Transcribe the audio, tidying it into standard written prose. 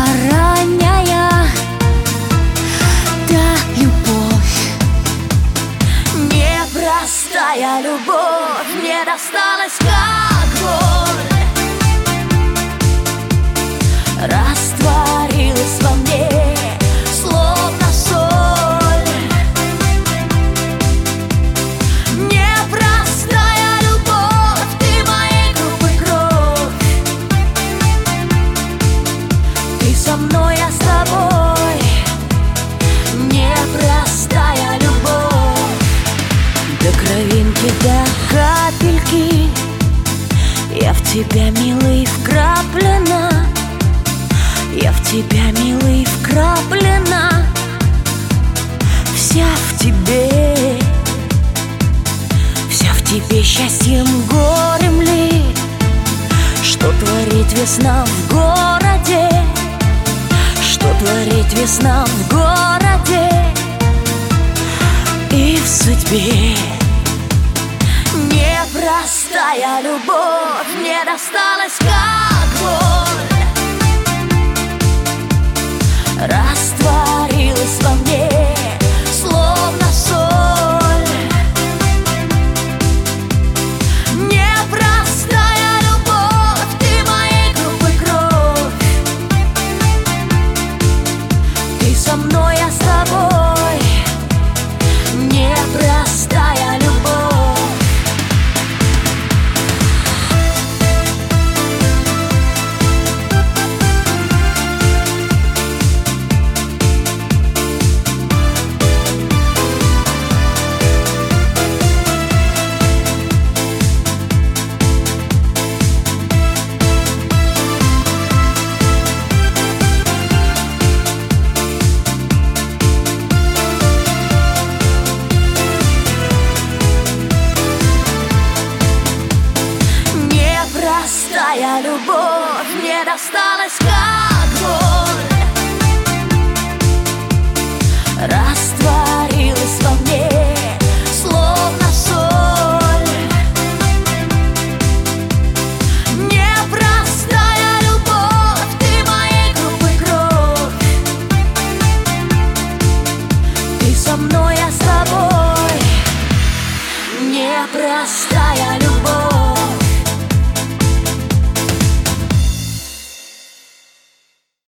ранняя, да, любовь. Непростая любовь мне досталась как боль, растворилась во мне, словно соль. Непростая любовь, ты моей группы кровь. Ты со мной, я с тобой. Непростая любовь. До кровинки, до капельки я в тебя, милый, вкраплена. Я в тебя, милый, вкраплена. Вся в тебе, вся в тебе, счастьем, горем ли. Что творит весна в городе? Что творит весна в городе и в судьбе? Непростая любовь мне досталась как боль, растворилась во мне, словно соль. Непростая любовь, ты моей группы кровь. Ты со мной, я с тобой. Непростая любовь. Непростая любовь мне досталась как боль, растворилась во мне, словно соль. Непростая любовь, ты моей группы кровь. Ты со мной, я с тобой. Непростая любовь.